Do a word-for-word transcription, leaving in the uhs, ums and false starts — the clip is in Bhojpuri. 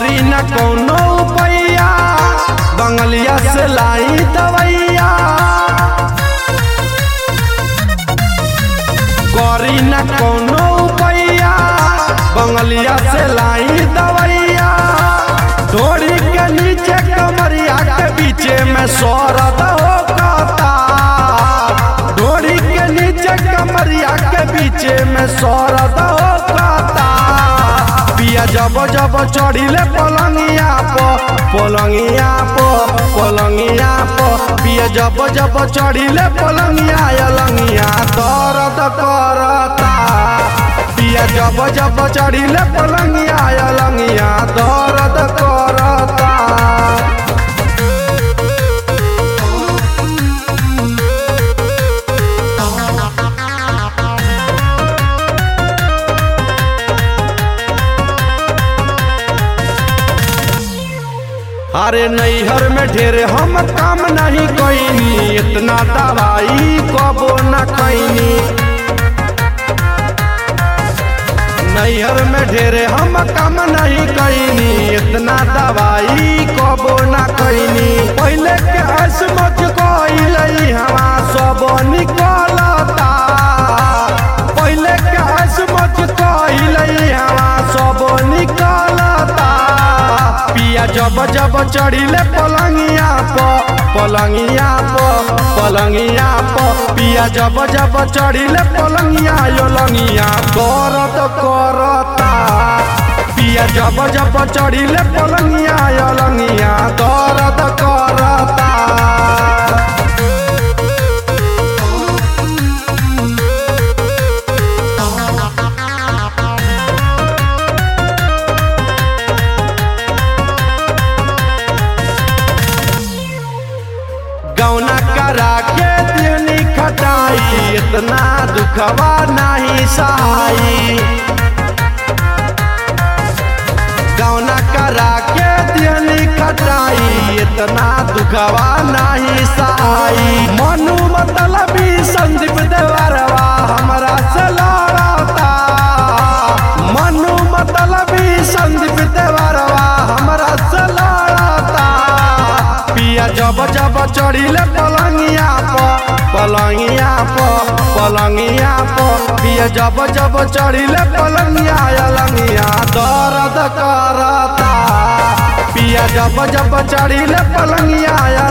करी न कौनो पैया बंगलिया से लाई दवैया करी न कौनो पैया बंगलिया से लाई दवैया ढोरी के नीचे कमरिया के बीचे में सोरद हो कहता ढोरी के नीचे कमरिया के बीचे में सोरद हो कहता पिया जब जब चढ़िले पलंगिया पो पलंगिया पो पलंगिया पो पिया जब जब चढ़िले पलंगिया अलंगिया दर्द करता पिया जब जब चढ़िले पलंगिया अलंगिया दर्द करता अरे नैहर में ढेर हम काम नहीं कैनी इतना दवाई कबो न कैनी नैहर में ढेर हम काम नहीं कैनी इतना दवाई कबो न कैनी पहले के असमझ कैलई हवा सब निकलता पहले के असमझ कैलई हवा सब निकलता पिया जब जब चढ़िले पलंगिया पो पलंगिया पो पलंगिया पो पिया जब जब चढ़िले पलंगिया योलंगिया दर्द करता पिया जब जब चढ़िले पलंगिया योलंगिया दर्द करता गौना करा के दिहनी खटाई इतना दुखवा नहीं सहाई गौना करा के दिहनी खटाई इतना दुखवा नहीं सहाई मनु मतलबी संदीप देवरवा हमरा से लड़ता मनु मतलबी संदीप देवरवा हमरा से लड़ता पिया जब जब चढ़िले पलंगिया पो पलंगिया पो पलंगिया पो पिया जब जब चढ़िले पलंगिया अलंगिया दर्द करता पिया जब जब चढ़िले पलंगिया